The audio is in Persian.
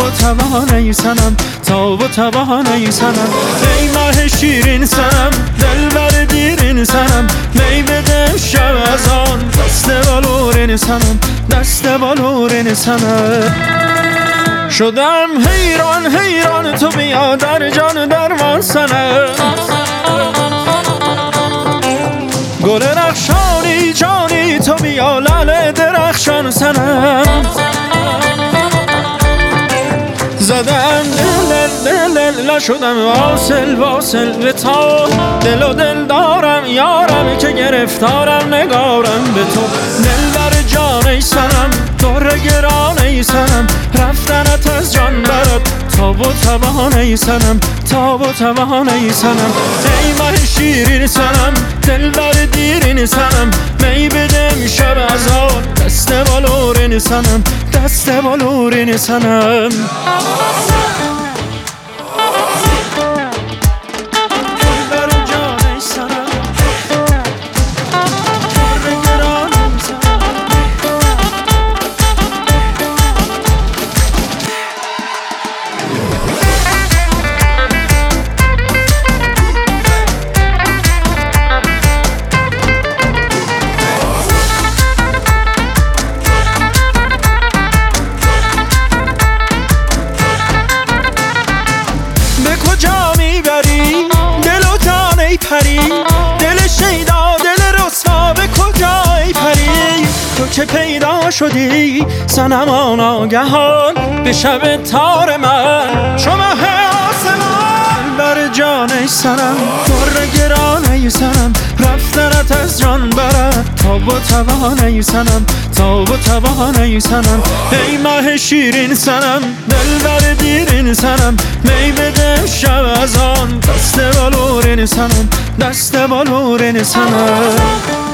و توانه سنم، تاب و توانه سنم. ای ماه شیرین سنم، دلبر دیرین سنم، می بده شب از آن دست بلورین سنم، دست بلورین سنم. شدم حیران حیران تو بیا در جان درمان سنم. گل رخشانی جانی تو بیا لعل درخشان سنم. زدم دل شدم واصل واصل به تا، دل و دل دارم یارم که گرفتارم نگارم به تو. دلبر جان ای سنم، در گران ای سنم، رفتنت از جان برد تاب و توان ای سنم، تاب و توان ای سنم. ای ماه شیرین سنم، دلبر دیرین سنم، می بدم شب از آن دست بلورین سنم، دست بلورین سنم. کجا میبری دل و جان ای پری، دل شیدا دل رسوا به کجا ای پری. تو که پیدا شدی صنما ناگهان به شب تار من چو ماه آسمان. بر جان ای سنم، در گران ای سنم، رفتنت از جان برد تاب و توان ای سنم، تاب و توان ای سنم. ای ماه شیرین سنم، دلبر دیرین سنم، می بده شب از آن دست بلورین سنم، دست بلورین سنم.